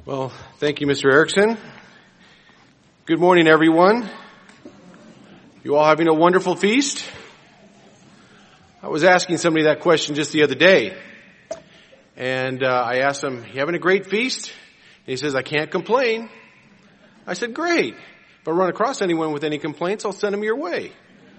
Well, thank you, Mr. Erickson. Good morning, everyone. You all having a wonderful feast? I was asking somebody that question just the other day. And I asked him, you having a great feast? And he says, I can't complain. I said, great. If I run across anyone with any complaints, I'll send them your way.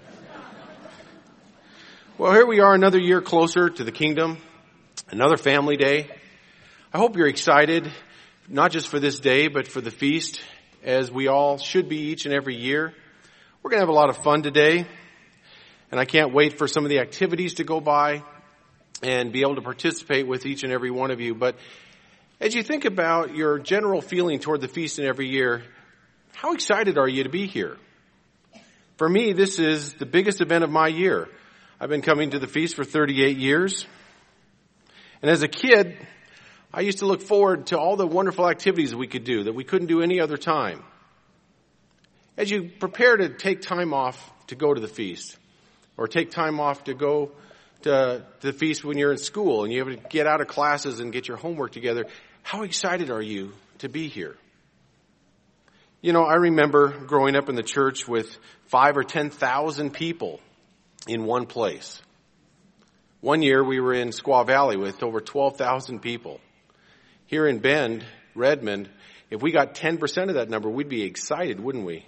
Well, here we are another year closer to the kingdom, another family day. I hope you're excited, not just for this day, but for the feast, as we all should be each and every year. We're going to have a lot of fun today, and I can't wait for some of the activities to go by and be able to participate with each and every one of you. But as you think about your general feeling toward the feast in every year, how excited are you to be here? For me, this is the biggest event of my year. I've been coming to the feast for 38 years. And as a kid, I used to look forward to all the wonderful activities we could do that we couldn't do any other time. As you prepare to take time off to go to the feast, or take time off to go to the feast when you're in school and you have to get out of classes and get your homework together, how excited are you to be here? You know, I remember growing up in the church with 5,000 or 10,000 people in one place. One year we were in Squaw Valley with over 12,000 people. Here in Bend, Redmond, if we got 10% of that number, we'd be excited, wouldn't we?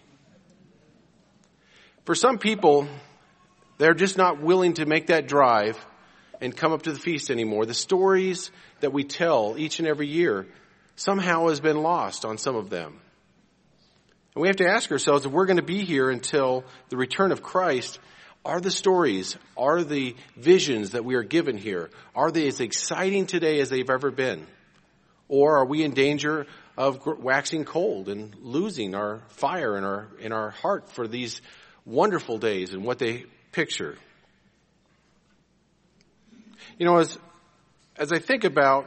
For some people, they're just not willing to make that drive and come up to the feast anymore. The stories that we tell each and every year somehow has been lost on some of them. And we have to ask ourselves, if we're going to be here until the return of Christ, are the stories, are the visions that we are given here, are they as exciting today as they've ever been? Or are we in danger of waxing cold and losing our fire in our heart for these wonderful days and what they picture? You know, as I think about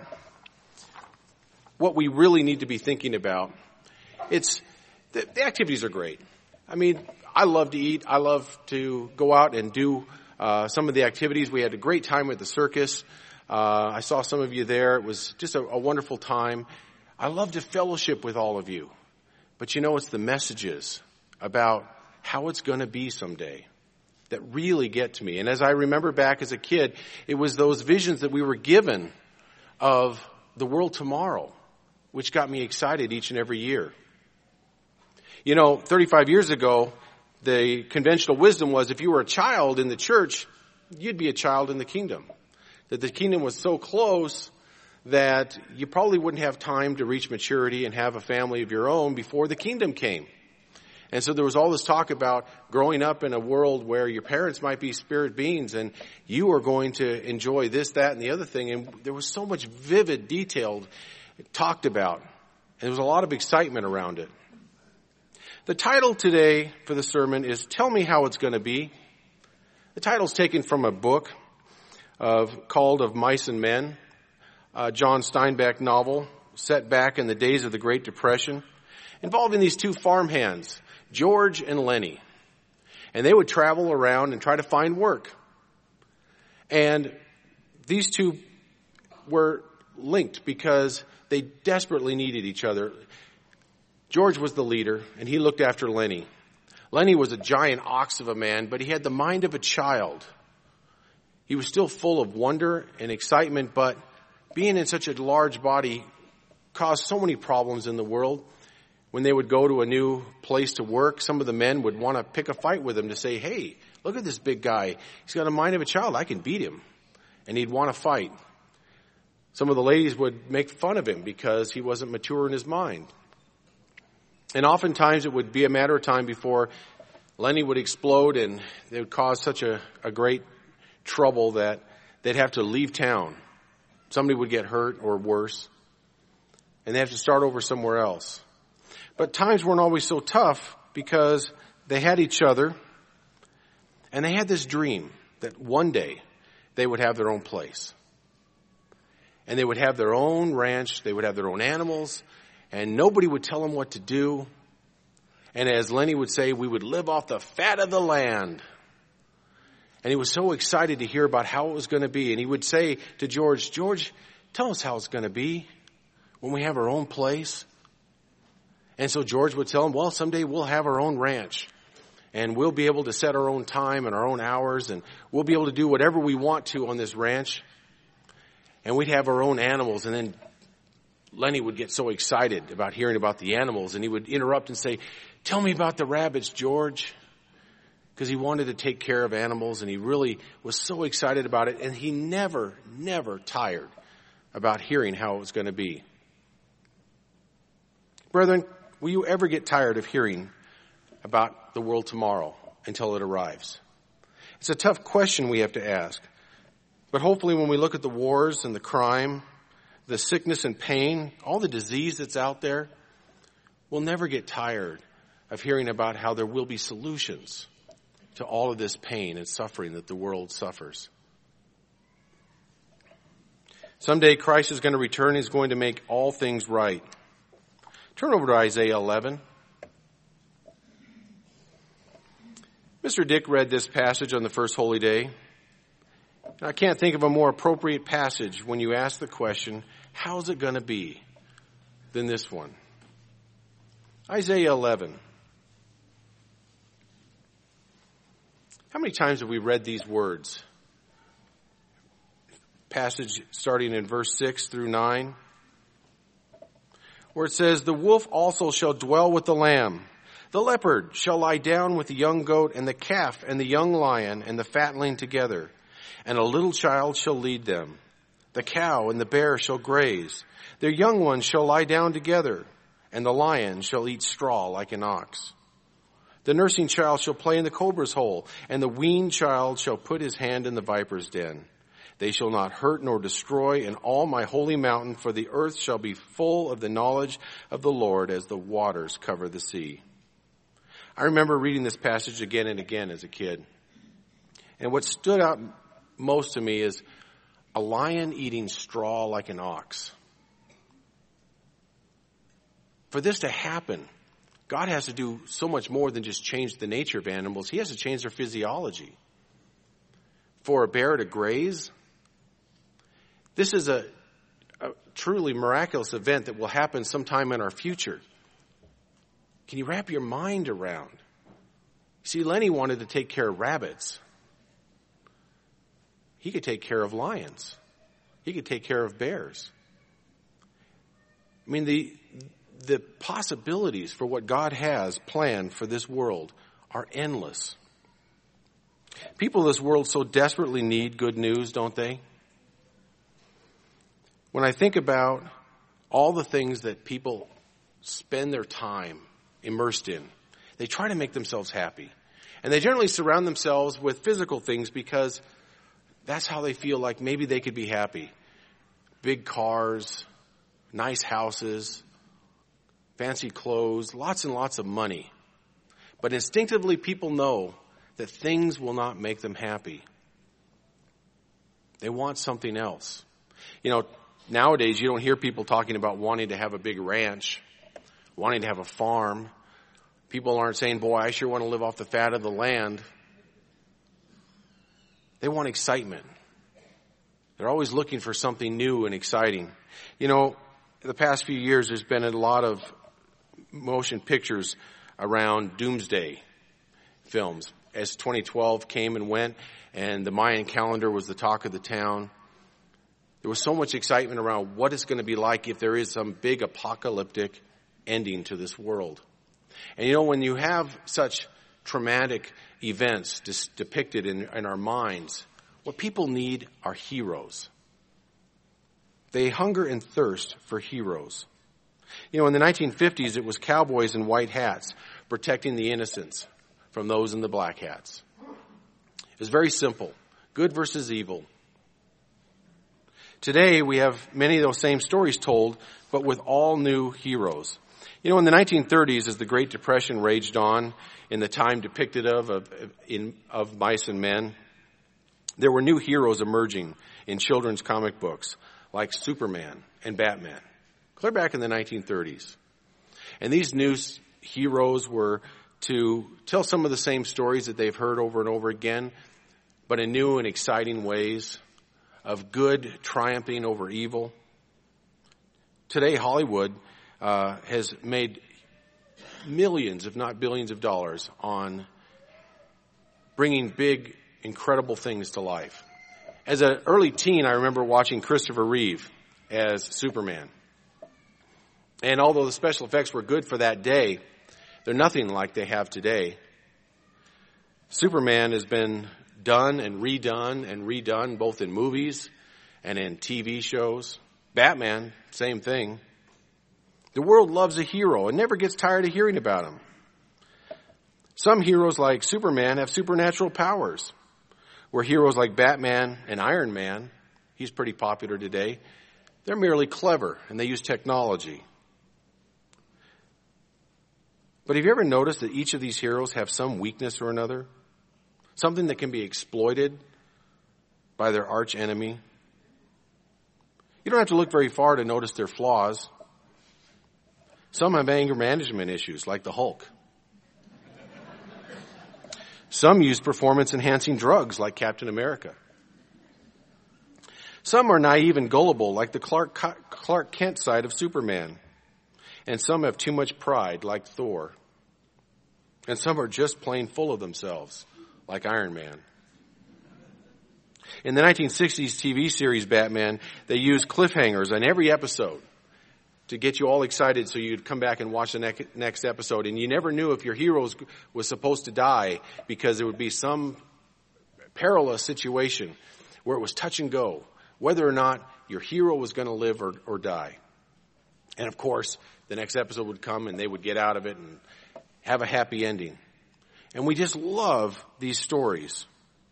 what we really need to be thinking about, it's the activities are great. I mean, I love to eat. I love to go out and do some of the activities. We had a great time at the circus. I saw some of you there. It was just a wonderful time. I love to fellowship with all of you. But you know, it's the messages about how it's going to be someday that really get to me. And as I remember back as a kid, it was those visions that we were given of the world tomorrow, which got me excited each and every year. You know, 35 years ago, the conventional wisdom was if you were a child in the church, you'd be a child in the kingdom. That the kingdom was so close that you probably wouldn't have time to reach maturity and have a family of your own before the kingdom came. And so there was all this talk about growing up in a world where your parents might be spirit beings and you are going to enjoy this, that, and the other thing. And there was so much vivid, detailed, talked about. And there was a lot of excitement around it. The title today for the sermon is Tell Me How It's Going to Be. The title's taken from a book called Of Mice and Men, a John Steinbeck novel set back in the days of the Great Depression, involving these two farmhands, George and Lenny. And they would travel around and try to find work. And these two were linked because they desperately needed each other. George was the leader, and he looked after Lenny. Lenny was a giant ox of a man, but he had the mind of a child. He was still full of wonder and excitement, but being in such a large body caused so many problems in the world. When they would go to a new place to work, some of the men would want to pick a fight with him to say, hey, look at this big guy. He's got a mind of a child. I can beat him. And he'd want to fight. Some of the ladies would make fun of him because he wasn't mature in his mind. And oftentimes it would be a matter of time before Lenny would explode and it would cause such a great trouble that they'd have to leave town. Somebody would get hurt or worse. And they have to start over somewhere else. But times weren't always so tough because they had each other and they had this dream that one day they would have their own place. And they would have their own ranch. They would have their own animals. And nobody would tell them what to do. And as Lenny would say, we would live off the fat of the land. And he was so excited to hear about how it was going to be. And he would say to George, George, tell us how it's going to be. when we have our own place? And so George would tell him, well, someday we'll have our own ranch. And we'll be able to set our own time and our own hours. And we'll be able to do whatever we want to on this ranch. And we'd have our own animals. And then Lenny would get so excited about hearing about the animals. And he would interrupt and say, tell me about the rabbits, George. Because he wanted to take care of animals. And he really was so excited about it. And he never tired about hearing how it was going to be. Brethren, will you ever get tired of hearing about the world tomorrow until it arrives? It's a tough question we have to ask. But hopefully when we look at the wars and the crime, the sickness and pain, all the disease that's out there, we'll never get tired of hearing about how there will be solutions to all of this pain and suffering that the world suffers. Someday Christ is going to return. He's going to make all things right. Turn over to Isaiah 11. Mr. Dick read this passage on the first holy day. And I can't think of a more appropriate passage when you ask the question, how's it going to be, than this one. Isaiah 11. How many times have we read these words? Passage starting in verse 6 through 9. Where it says, the wolf also shall dwell with the lamb. The leopard shall lie down with the young goat, and the calf and the young lion and the fatling together. And a little child shall lead them. The cow and the bear shall graze. Their young ones shall lie down together, and the lion shall eat straw like an ox. The nursing child shall play in the cobra's hole, and the weaned child shall put his hand in the viper's den. They shall not hurt nor destroy in all my holy mountain, for the earth shall be full of the knowledge of the Lord as the waters cover the sea. I remember reading this passage again and again as a kid. And what stood out most to me is a lion eating straw like an ox. For this to happen, God has to do so much more than just change the nature of animals. He has to change their physiology. For a bear to graze, this is a truly miraculous event that will happen sometime in our future. Can you wrap your mind around? See, Lenny wanted to take care of rabbits. He could take care of lions. He could take care of bears. I mean, the possibilities for what God has planned for this world are endless. People in this world so desperately need good news, don't they? When I think about all the things that people spend their time immersed in, they try to make themselves happy. And they generally surround themselves with physical things because that's how they feel like maybe they could be happy. Big cars, nice houses, fancy clothes, lots and lots of money. But instinctively people know that things will not make them happy. They want something else. You know, nowadays you don't hear people talking about wanting to have a big ranch, wanting to have a farm. People aren't saying, boy, I sure want to live off the fat of the land. They want excitement. They're always looking for something new and exciting. You know, in the past few years there's been a lot of motion pictures around doomsday films. As 2012 came and went and the Mayan calendar was the talk of the town, there was so much excitement around what it's going to be like if there is some big apocalyptic ending to this world. And you know, when you have such traumatic events depicted in our minds, what people need are heroes. They hunger and thirst for heroes. You know, in the 1950s, it was cowboys in white hats protecting the innocents from those in the black hats. It was very simple. Good versus evil. Today, we have many of those same stories told, but with all new heroes. You know, in the 1930s, as the Great Depression raged on, in the time depicted of Mice and Men, there were new heroes emerging in children's comic books, like Superman and Batman, clear back in the 1930s. And these new heroes were to tell some of the same stories that they've heard over and over again, but in new and exciting ways of good triumphing over evil, today Hollywood has made millions, if not billions of dollars on bringing big, incredible things to life. As an early teen, I remember watching Christopher Reeve as Superman. And although the special effects were good for that day, they're nothing like they have today. Superman has been done and redone, both in movies and in TV shows. Batman, same thing. The world loves a hero and never gets tired of hearing about him. Some heroes like Superman have supernatural powers, where heroes like Batman and Iron Man, he's pretty popular today, they're merely clever and they use technology. But have you ever noticed that each of these heroes have some weakness or another? Something that can be exploited by their arch enemy? You don't have to look very far to notice their flaws. Some have anger management issues, like the Hulk. Some use performance-enhancing drugs, like Captain America. Some are naive and gullible, like the Clark Kent side of Superman. And some have too much pride, like Thor. And some are just plain full of themselves, like Iron Man. In the 1960s TV series Batman, they used cliffhangers on every episode to get you all excited so you'd come back and watch the next episode. And you never knew if your hero was supposed to die, because there would be some perilous situation where it was touch and go, whether or not your hero was going to live or die. And of course, the next episode would come and they would get out of it and have a happy ending. And we just love these stories.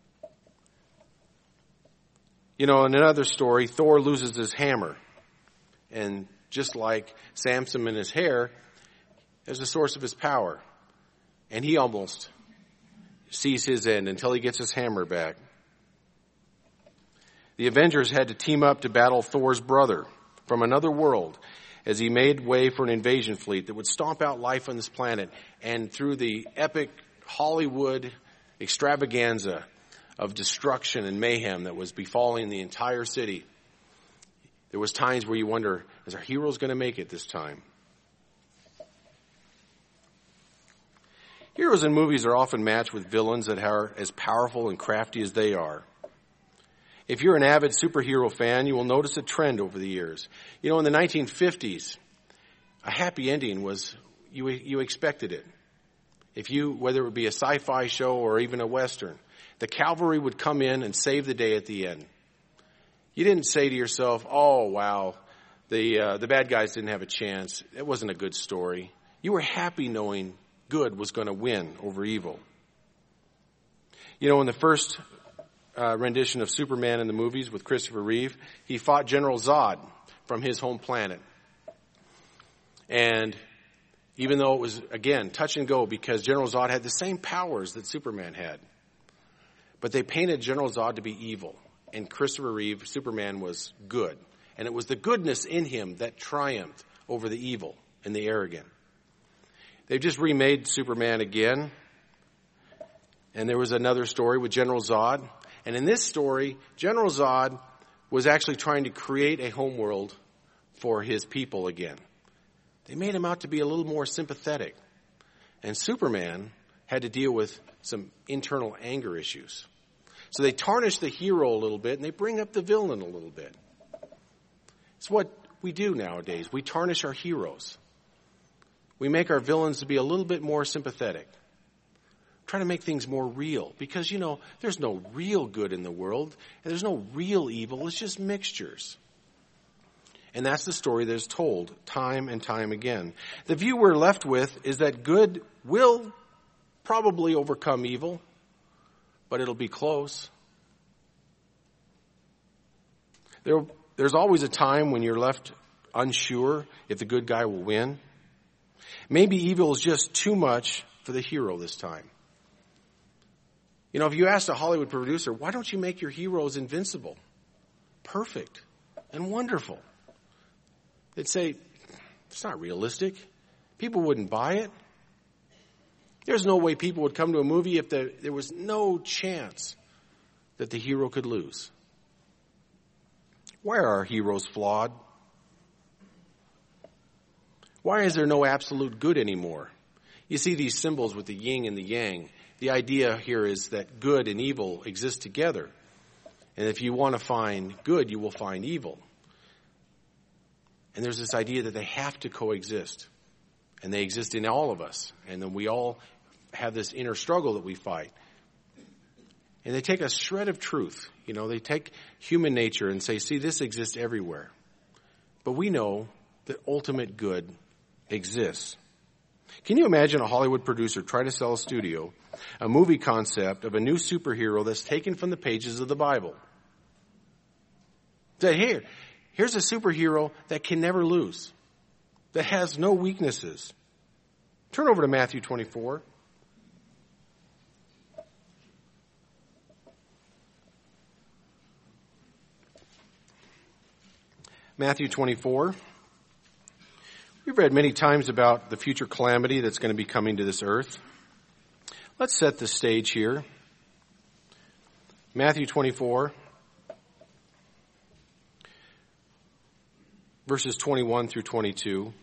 You know, in another story, Thor loses his hammer. And just like Samson and his hair, is the source of his power. And he almost sees his end until he gets his hammer back. The Avengers had to team up to battle Thor's brother from another world as he made way for an invasion fleet that would stomp out life on this planet. And through the epic Hollywood extravaganza of destruction and mayhem that was befalling the entire city, there was times where you wonder, is our heroes going to make it this time? Heroes in movies are often matched with villains that are as powerful and crafty as they are. If you're an avid superhero fan, you will notice a trend over the years. You know, in the 1950s, a happy ending was, you expected it. Whether it would be a sci-fi show or even a Western, the cavalry would come in and save the day at the end. You didn't say to yourself, oh, wow, the bad guys didn't have a chance. It wasn't a good story. You were happy knowing good was going to win over evil. You know, in the first rendition of Superman in the movies with Christopher Reeve, he fought General Zod from his home planet. And even though it was, again, touch and go, because General Zod had the same powers that Superman had, but they painted General Zod to be evil. And Christopher Reeve, Superman, was good. And it was the goodness in him that triumphed over the evil and the arrogant. They've just remade Superman again. And there was another story with General Zod. And in this story, General Zod was actually trying to create a homeworld for his people again. They made him out to be a little more sympathetic. And Superman had to deal with some internal anger issues. So they tarnish the hero a little bit and they bring up the villain a little bit. It's what we do nowadays. We tarnish our heroes. We make our villains to be a little bit more sympathetic. Trying to make things more real. Because, you know, there's no real good in the world. And there's no real evil. It's just mixtures. And that's the story that is told time and time again. The view we're left with is that good will probably overcome evil, but it'll be close. There's always a time when you're left unsure if the good guy will win. Maybe evil is just too much for the hero this time. You know, if you asked a Hollywood producer, why don't you make your heroes invincible, perfect, and wonderful? They'd say, it's not realistic. People wouldn't buy it. There's no way people would come to a movie if there was no chance that the hero could lose. Why are our heroes flawed? Why is there no absolute good anymore? You see these symbols with the yin and the yang. The idea here is that good and evil exist together. And if you want to find good, you will find evil. And there's this idea that they have to coexist. And they exist in all of us. And then we all have this inner struggle that we fight. And they take a shred of truth. They take human nature and say, see, this exists everywhere. But we know that ultimate good exists. Can you imagine a Hollywood producer try to sell a studio a movie concept of a new superhero that's taken from the pages of the Bible? Say, here's a superhero that can never lose, that has no weaknesses. Turn over to Matthew 24. Matthew 24. We've read many times about the future calamity that's going to be coming to this earth. Let's set the stage here. Matthew 24, verses 21 through 22.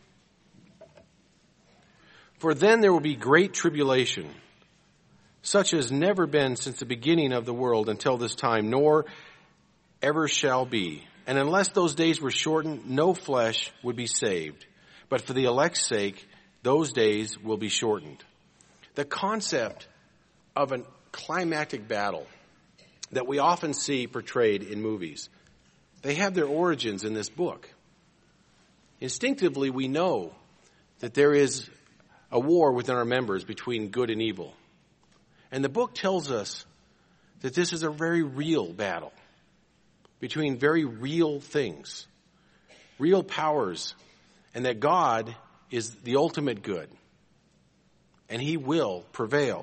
For then there will be great tribulation, such as never been since the beginning of the world until this time, nor ever shall be. And unless those days were shortened, no flesh would be saved. But for the elect's sake, those days will be shortened. The concept of a climactic battle that we often see portrayed in movies, they have their origins in this book. Instinctively, we know that there is a war within our members between good and evil. And the book tells us that this is a very real battle between very real things, real powers, and that God is the ultimate good, and He will prevail.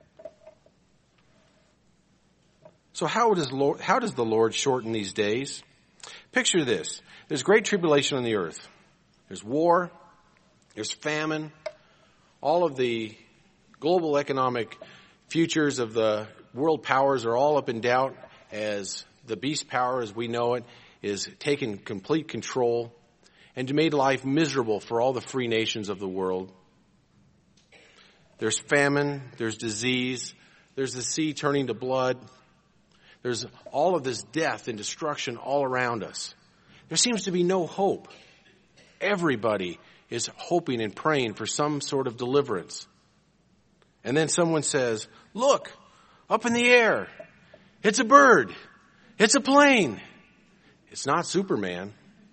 So how does the Lord shorten these days? Picture this. There's great tribulation on the earth. There's war. There's famine. All of the global economic futures of the world powers are all up in doubt as the beast power, as we know it, is taking complete control and made life miserable for all the free nations of the world. There's famine. There's disease. There's the sea turning to blood. There's all of this death and destruction all around us. There seems to be no hope. Everybody is hoping and praying for some sort of deliverance. And then someone says, look, up in the air. It's a bird. It's a plane. It's not Superman.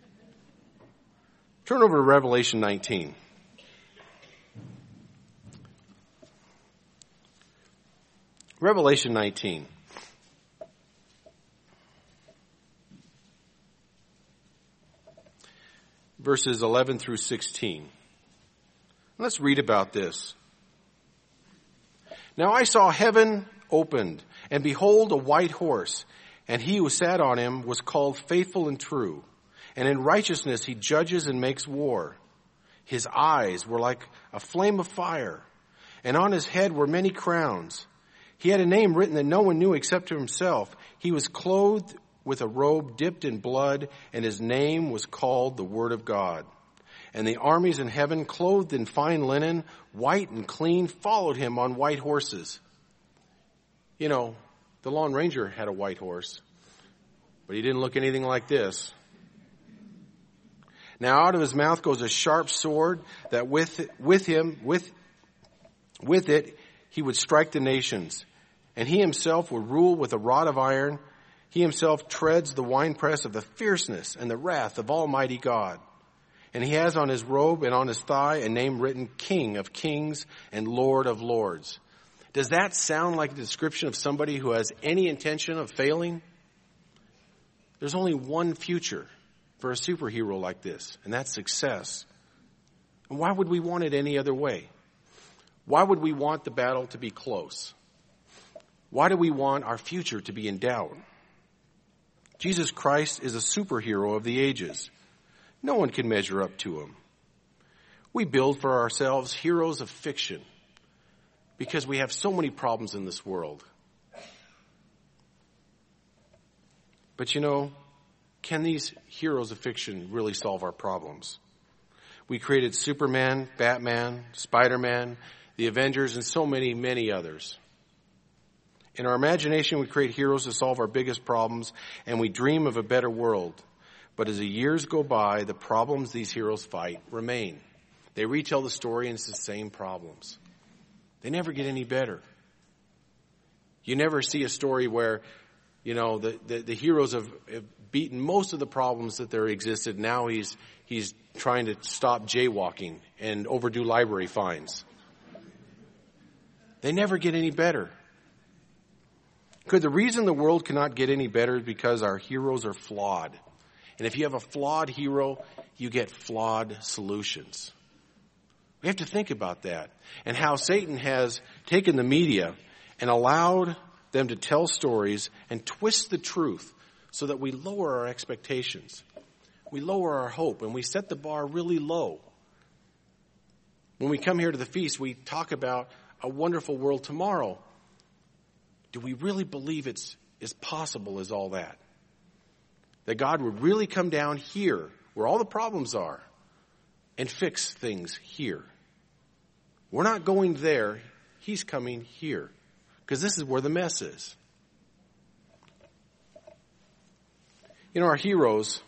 Turn over to Revelation 19. Revelation 19. Verses 11 through 16. Let's read about this. Now I saw heaven opened, and behold, a white horse, and he who sat on him was called Faithful and True, and in righteousness he judges and makes war. His eyes were like a flame of fire, and on his head were many crowns. He had a name written that no one knew except himself. He was clothed with a robe dipped in blood, and his name was called the Word of God. And the armies in heaven, clothed in fine linen, white and clean, followed him on white horses. You know, the Lone Ranger had a white horse, but he didn't look anything like this. Now out of his mouth goes a sharp sword, that with it he would strike the nations, and he himself would rule with a rod of iron. He himself treads the winepress of the fierceness and the wrath of Almighty God. And he has on his robe and on his thigh a name written, King of Kings and Lord of Lords. Does that sound like a description of somebody who has any intention of failing? There's only one future for a superhero like this, and that's success. And why would we want it any other way? Why would we want the battle to be close? Why do we want our future to be in doubt? Jesus Christ is a superhero of the ages. No one can measure up to him. We build for ourselves heroes of fiction because we have so many problems in this world. But you know, can these heroes of fiction really solve our problems? We created Superman, Batman, Spider-Man, the Avengers, and so many, many others. In our imagination, we create heroes to solve our biggest problems, and we dream of a better world. But as the years go by, the problems these heroes fight remain. They retell the story, and it's the same problems. They never get any better. You never see a story where, the heroes have beaten most of the problems that there existed. Now he's trying to stop jaywalking and overdue library fines. They never get any better. Could the reason the world cannot get any better is because our heroes are flawed? And if you have a flawed hero, you get flawed solutions. We have to think about that and how Satan has taken the media and allowed them to tell stories and twist the truth so that we lower our expectations. We lower our hope and we set the bar really low. When we come here to the feast, we talk about a wonderful world tomorrow. Do we really believe it's as possible as all that? That God would really come down here where all the problems are and fix things here. We're not going there. He's coming here because this is where the mess is. Our heroes,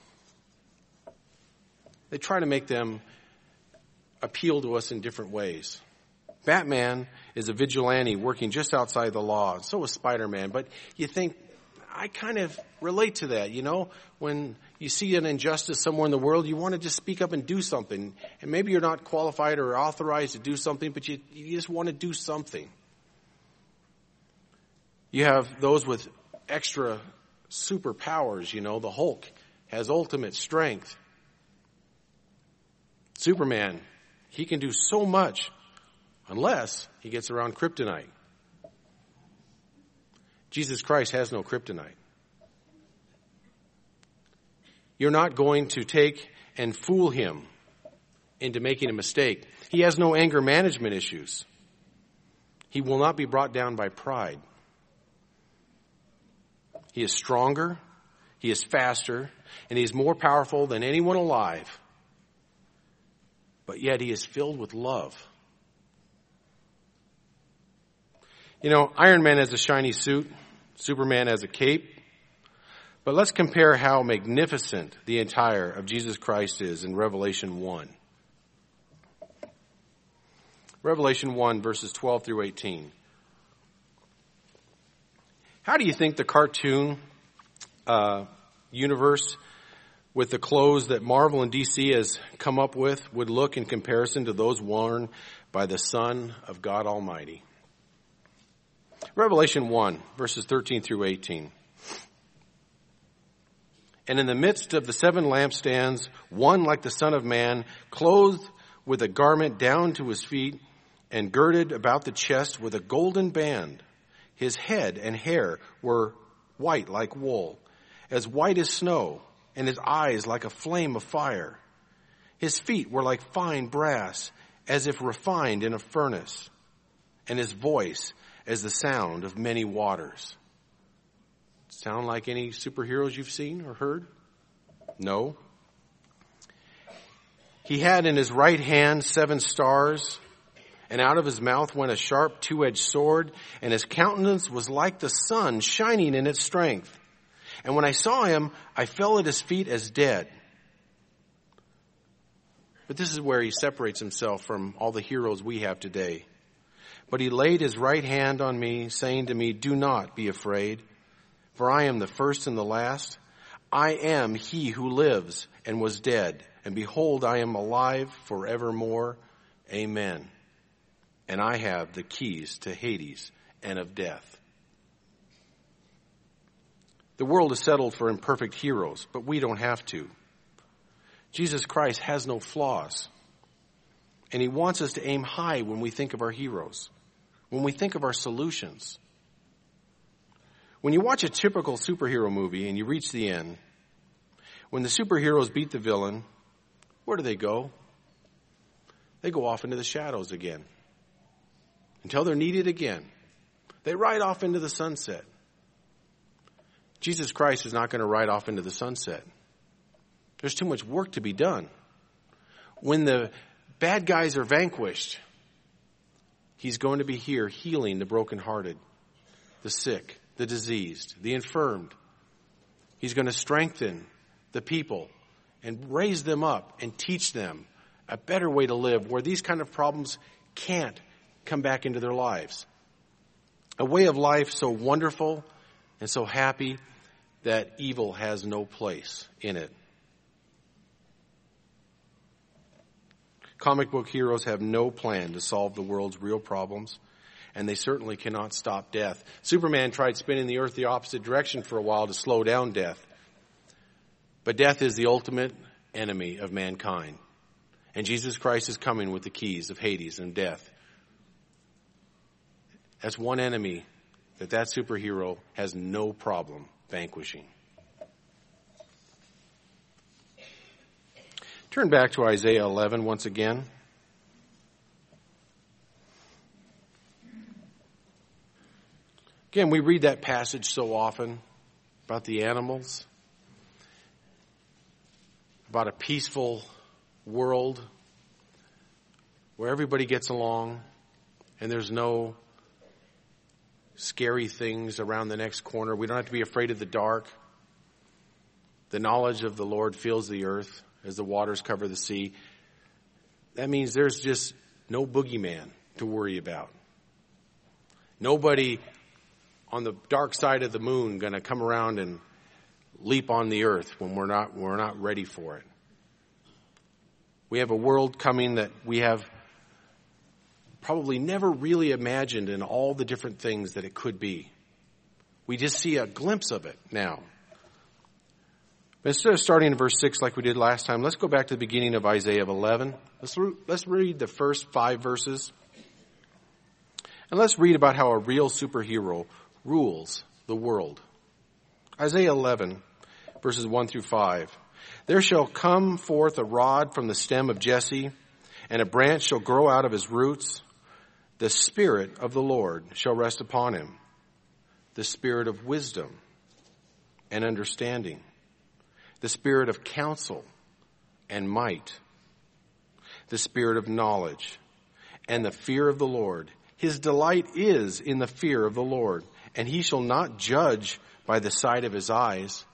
they try to make them appeal to us in different ways. Batman is a vigilante working just outside the law. So is Spider-Man. But you think, I kind of relate to that, When you see an injustice somewhere in the world, you want to just speak up and do something. And maybe you're not qualified or authorized to do something, but you just want to do something. You have those with extra superpowers, the Hulk has ultimate strength. Superman, he can do so much. Unless he gets around kryptonite. Jesus Christ has no kryptonite. You're not going to take and fool him into making a mistake. He has no anger management issues. He will not be brought down by pride. He is stronger, he is faster, and he is more powerful than anyone alive. But yet he is filled with love. Iron Man has a shiny suit. Superman has a cape. But let's compare how magnificent the attire of Jesus Christ is in Revelation 1. Revelation 1, verses 12 through 18. How do you think the cartoon universe with the clothes that Marvel and DC has come up with would look in comparison to those worn by the Son of God Almighty? Revelation 1, verses 13 through 18. And in the midst of the 7 lampstands, one like the Son of Man, clothed with a garment down to his feet, and girded about the chest with a golden band. His head and hair were white like wool, as white as snow, and his eyes like a flame of fire. His feet were like fine brass, as if refined in a furnace, and his voice as the sound of many waters. Sound like any superheroes you've seen or heard? No. He had in his right hand 7 stars, and out of his mouth went a sharp 2-edged sword, and his countenance was like the sun shining in its strength. And when I saw him, I fell at his feet as dead. But this is where he separates himself from all the heroes we have today. But he laid his right hand on me, saying to me, "Do not be afraid, for I am the first and the last. I am he who lives and was dead, and behold, I am alive forevermore. Amen. And I have the keys to Hades and of death." The world is settled for imperfect heroes, but we don't have to. Jesus Christ has no flaws. And he wants us to aim high when we think of our heroes, when we think of our solutions. When you watch a typical superhero movie and you reach the end, when the superheroes beat the villain, where do they go? They go off into the shadows again until they're needed again. They ride off into the sunset. Jesus Christ is not going to ride off into the sunset. There's too much work to be done. When the bad guys are vanquished, he's going to be here healing the brokenhearted, the sick, the diseased, the infirmed. He's going to strengthen the people and raise them up and teach them a better way to live where these kind of problems can't come back into their lives. A way of life so wonderful and so happy that evil has no place in it. Comic book heroes have no plan to solve the world's real problems, and they certainly cannot stop death. Superman tried spinning the earth the opposite direction for a while to slow down death. But death is the ultimate enemy of mankind. And Jesus Christ is coming with the keys of Hades and death. That's one enemy that superhero has no problem vanquishing. Turn back to Isaiah 11 once again. Again, we read that passage so often about the animals, about a peaceful world where everybody gets along and there's no scary things around the next corner. We don't have to be afraid of the dark. The knowledge of the Lord fills the earth as the waters cover the sea. That means there's just no boogeyman to worry about. Nobody on the dark side of the moon going to come around and leap on the earth when we're not ready for it. We have a world coming that we have probably never really imagined in all the different things that it could be. We just see a glimpse of it now. But instead of starting in verse 6 like we did last time, let's go back to the beginning of Isaiah 11. Let's read the first 5 verses. And let's read about how a real superhero rules the world. Isaiah 11, verses 1 through 5. There shall come forth a rod from the stem of Jesse, and a branch shall grow out of his roots. The Spirit of the Lord shall rest upon him, the Spirit of wisdom and understanding, the Spirit of counsel and might, the Spirit of knowledge and the fear of the Lord. His delight is in the fear of the Lord, and he shall not judge by the sight of his eyes,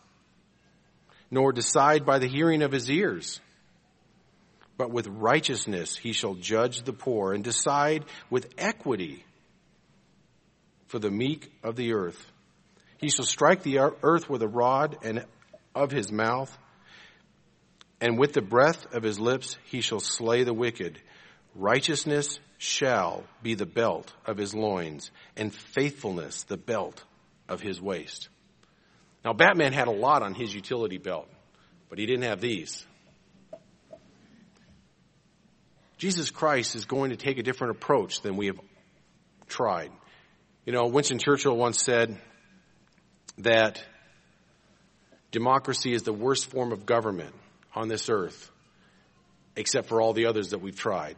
nor decide by the hearing of his ears. But with righteousness he shall judge the poor and decide with equity for the meek of the earth. He shall strike the earth with a rod and of his mouth, and with the breath of his lips he shall slay the wicked. Righteousness shall be the belt of his loins, and faithfulness the belt of his waist. Now, Batman had a lot on his utility belt, but he didn't have these. Jesus Christ is going to take a different approach than we have tried. You know, Winston Churchill once said that democracy is the worst form of government on this earth, except for all the others that we've tried.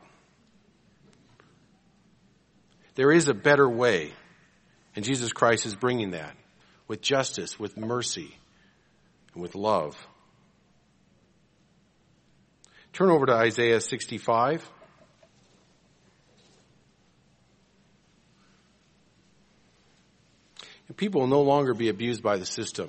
There is a better way, and Jesus Christ is bringing that with justice, with mercy, and with love. Turn over to Isaiah 65. And people will no longer be abused by the system.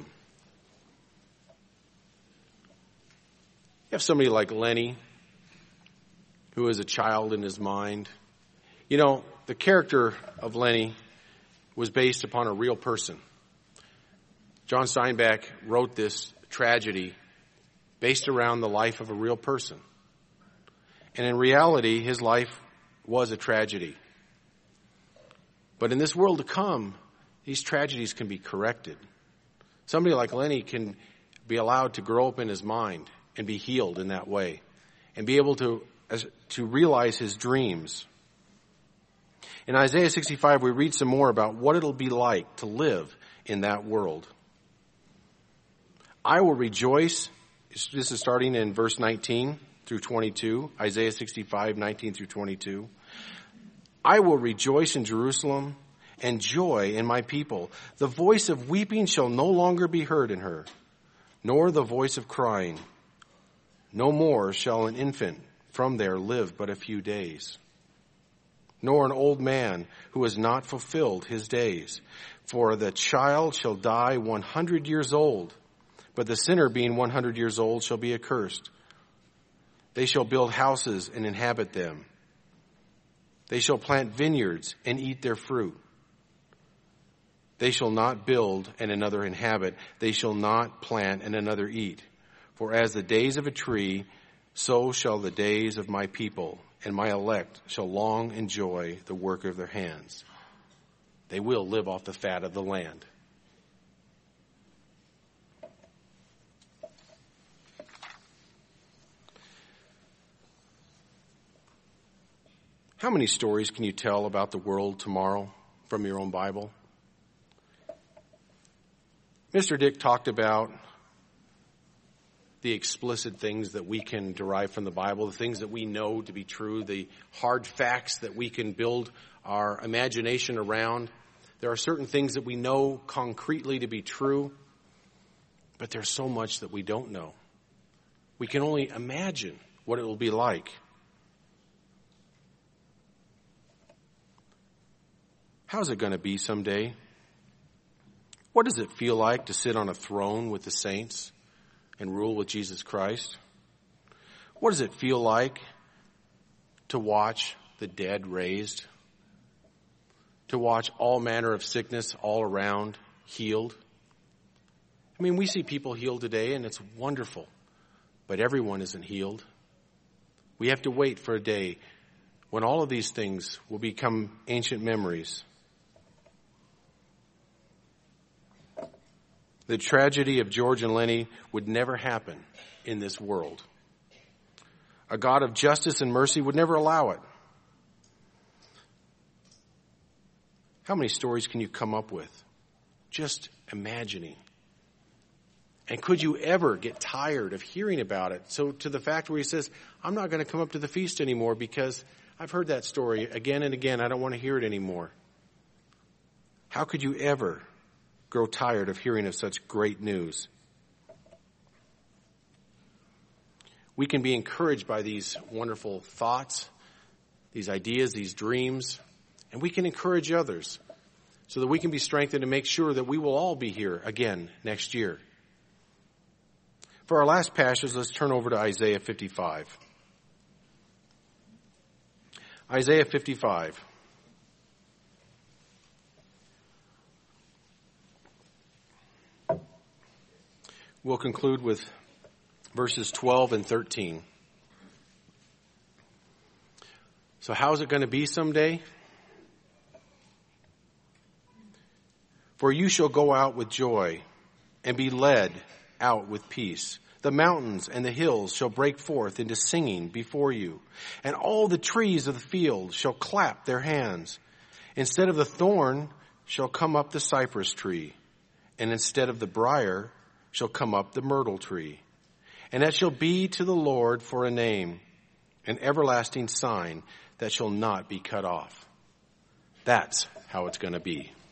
You have somebody like Lenny, who is a child in his mind. You know, the character of Lenny was based upon a real person. John Steinbeck wrote this tragedy based around the life of a real person. And in reality, his life was a tragedy. But in this world to come, these tragedies can be corrected. Somebody like Lenny can be allowed to grow up in his mind and be healed in that way and be able to realize his dreams. In Isaiah 65, we read some more about what it'll be like to live in that world. I will rejoice. This is starting in verse 19 through 22, Isaiah 65, 19 through 22. I will rejoice in Jerusalem and joy in my people. The voice of weeping shall no longer be heard in her, nor the voice of crying. No more shall an infant from there live but a few days. Nor an old man who has not fulfilled his days. For the child shall die 100 years old, but the sinner being 100 years old shall be accursed. They shall build houses and inhabit them. They shall plant vineyards and eat their fruit. They shall not build and another inhabit. They shall not plant and another eat. For as the days of a tree, so shall the days of my people, and my elect shall long enjoy the work of their hands. They will live off the fat of the land. How many stories can you tell about the world tomorrow from your own Bible? Mr. Dick talked about the explicit things that we can derive from the Bible, the things that we know to be true, the hard facts that we can build our imagination around. There are certain things that we know concretely to be true, but there's so much that we don't know. We can only imagine what it will be like. How's it going to be someday? What does it feel like to sit on a throne with the saints and rule with Jesus Christ? What does it feel like to watch the dead raised? To watch all manner of sickness all around healed? I mean, we see people healed today and it's wonderful, but everyone isn't healed. We have to wait for a day when all of these things will become ancient memories. The tragedy of George and Lenny would never happen in this world. A God of justice and mercy would never allow it. How many stories can you come up with? Just imagining. And could you ever get tired of hearing about it? So to the fact where he says, I'm not going to come up to the feast anymore because I've heard that story again and again. I don't want to hear it anymore. How could you ever grow tired of hearing of such great news? We can be encouraged by these wonderful thoughts, these ideas, these dreams, and we can encourage others so that we can be strengthened and make sure that we will all be here again next year. For our last passage, let's turn over to Isaiah 55. Isaiah 55. We'll conclude with verses 12 and 13. So how's it going to be someday? For you shall go out with joy and be led out with peace. The mountains and the hills shall break forth into singing before you, and all the trees of the field shall clap their hands. Instead of the thorn shall come up the cypress tree, and instead of the briar shall come up the myrtle tree. And that shall be to the Lord for a name, an everlasting sign that shall not be cut off. That's how it's going to be.